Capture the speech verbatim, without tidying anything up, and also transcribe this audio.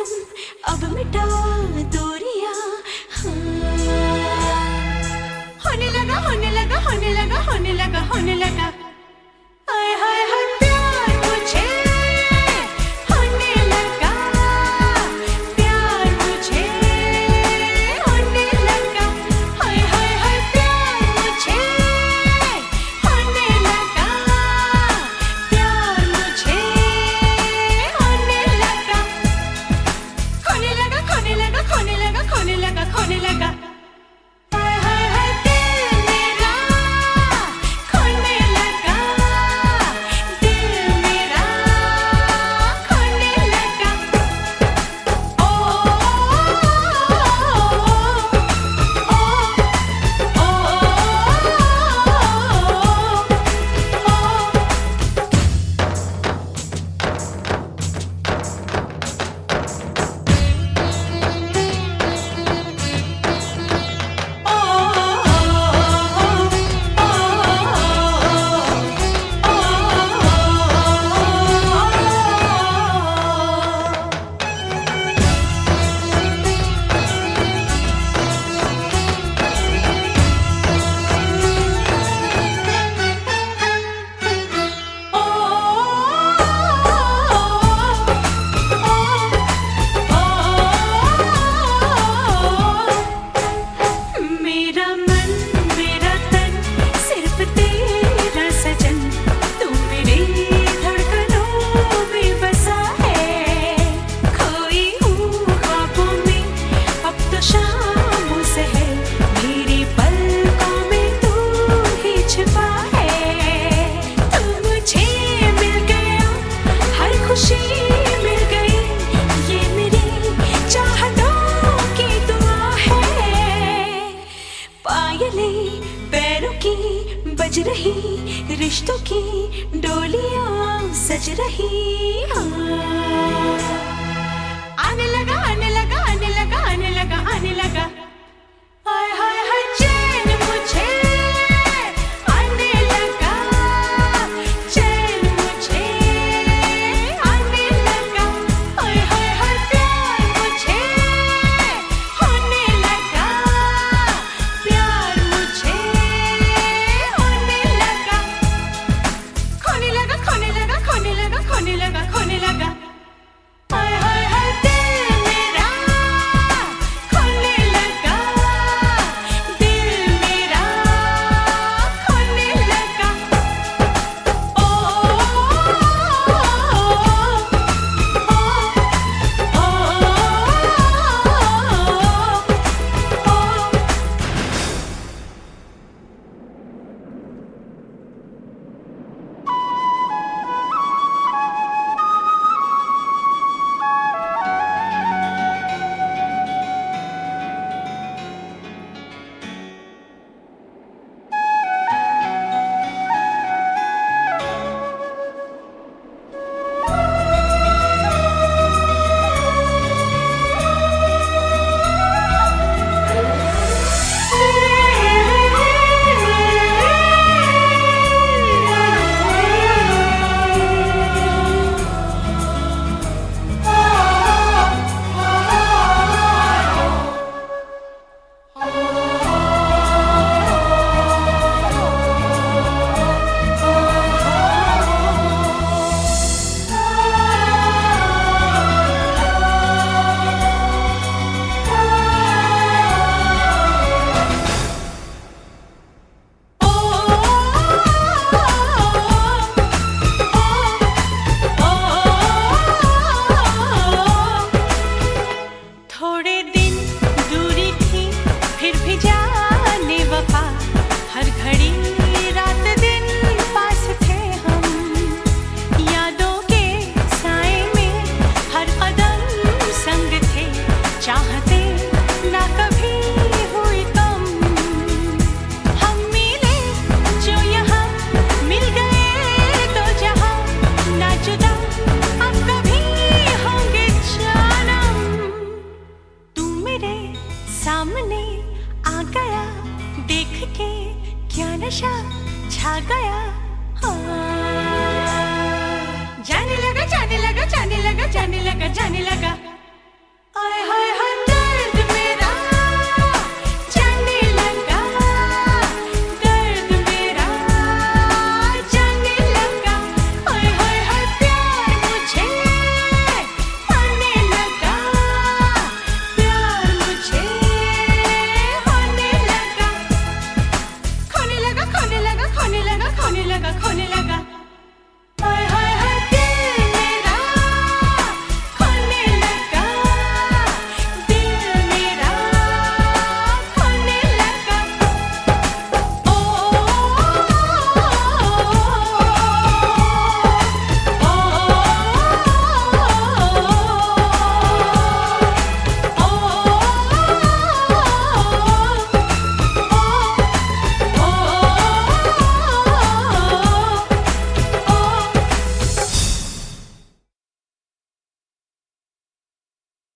अब मिटा दूरियां। होने लगा होने लगा होने लगा होने लगा होने लगा हाय हाय हाय प्यार मुझे होने लगा, प्यार मुझे होने लगा, हाय हाय हाय प्यार मुझे होने लगा, प्यार मुझे होने लगा, खोने लगा खोने लगा खोने लगा खोने लगा खोने लगा हाय हाय हाय दिल मेरा खोने लगा, दिल मेरा खोने लगा। ओ ओ ओ मेरा मन मेरा तन सिर्फ तेरा सजन, तू मेरी धड़कनों में बसा है, खोई हूँ ख्वाबों में अब तो शामों से है, मेरी पलकों में तू ही छिपा है, तू मुझे मिल गया हर खुशी मिल गई, ये मेरी चाहतों की दुआ है, पायलें पैरों की बज रही, रिश्तों की डोलियां सज रही। आने लगा आने लगा आने लगा आने लगा आने लगा हाय हाय हाय चैन मुझे आने लगा, चैन मुझे आने लगा, हाय हाय हाय प्यार मुझे होने लगा, प्यार मुझे होने लगा, खोने लगा खोने लगा खोने लगा खोने लगा खोने लगा हाय हाय हाय दिल मेरा खोने लगा, दिल मेरा खोने लगा। ओ ओ ओ ओ थोड़े दिन दूरी थी फिर भी जाने वफा, हर घड़ी रात दिन पास थे हम, यादों के साए में हर कदम संग थे, चाहते ना कभी हुई कम, हम मिले जो यहाँ मिल गए तो जहाँ, ना जुदा अब कभी होंगे जानम, तू मेरे सामने आ गया देख के क्या नशा छा गया, हाँ। जाने लगा जाने लगा जाने लगा जाने लगा जाने लगा